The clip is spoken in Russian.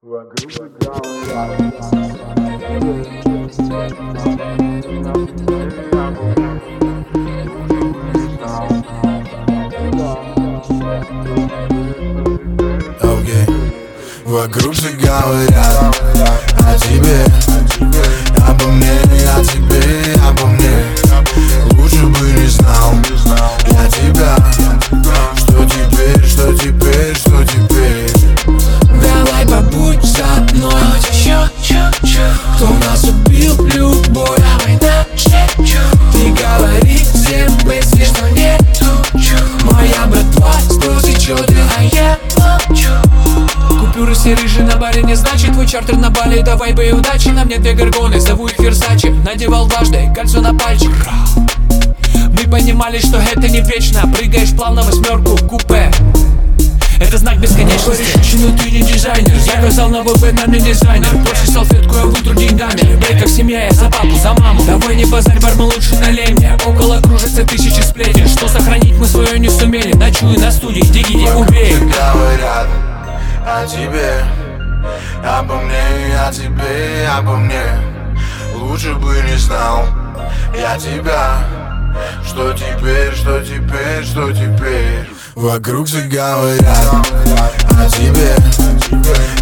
Вокруг говорят, вокруг все говорят о тебе, обо мне, о тебе, обо мне. Лучше бы не знал я тебя. Что теперь, что теперь, что теперь? Давай побудь со мной хоть еще чуть-чуть. Кто нас убил любовь? Давай на чуть-чуть. Ты говори всем мысли, что нету чуть. Моя братва слезы чёрты, а я молчу. Купюры все рыжие на баре не значит твой чартер на Бали. Давай бы и удачи, на мне две горгоны, зову их Версачи. Надевал дважды кольцо на пальчик. Мы понимали, что это не вечно. Прыгаешь плавно восьмерку купе. Это знак бесконечности. Причину ты не дизайнер. Заказал новый бэннерный дизайнер. Больше салфетку я вытру деньгами. Бей как семья, я за папу, за маму. Давай не базарь, бармен, лучше налей мне. Около кружится тысячи сплетен. Что сохранить мы свое не сумели. Ночую на студии, дигите, убей. Говорят о тебе, обо мне, о тебе, обо мне. Лучше бы не знал я тебя. Что теперь, что теперь, что теперь? Вокруг все говорят о тебе,